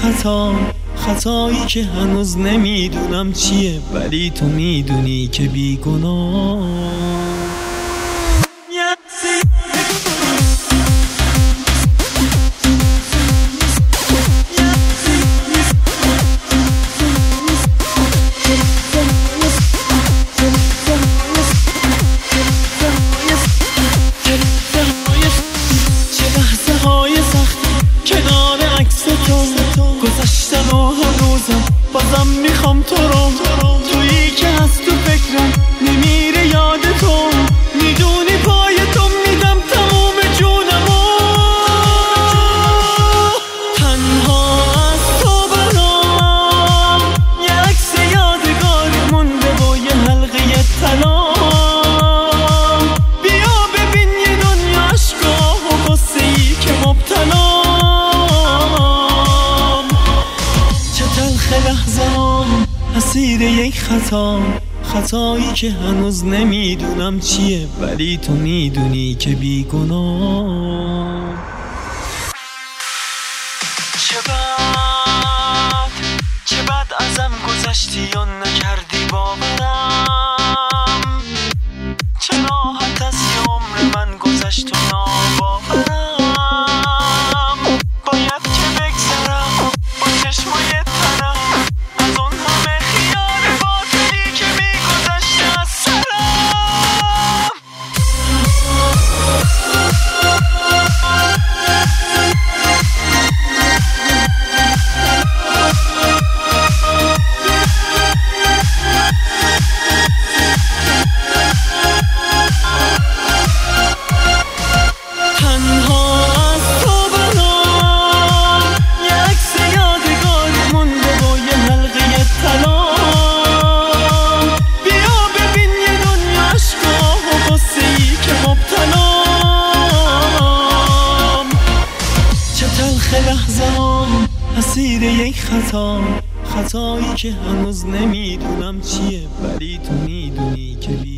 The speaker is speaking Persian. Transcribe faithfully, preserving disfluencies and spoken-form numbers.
خطا، خطایی که هنوز نمیدونم چیه، ولی تو میدونی که بیگناه. گذشتن و هنوزم بازم میخوام تو رو، تویی که هست تو فکرم نمیره یاد تو، میدونی پای تو میدم تموم جونمو. تنها از تو برام یه عکس یادگاری مونده با یه حلقه طلا. بیا ببین یه دنیا عشقا و غصه ای که مبتلا. لحظه‌ام اسیر یک خطا، خطایی که هنوز نمیدونم چیه، ولی تو میدونی که بیگناه. چه بد چه بد ازم گذشتی و نکردی باورم، چه راحت از یه عمر من گذشت و ناباورم. باید که بگذرم با چشمای لحظه‌ام اسیر یک خطا، خطایی که هنوز نمیدونم چیه، ولی تو میدونی که بی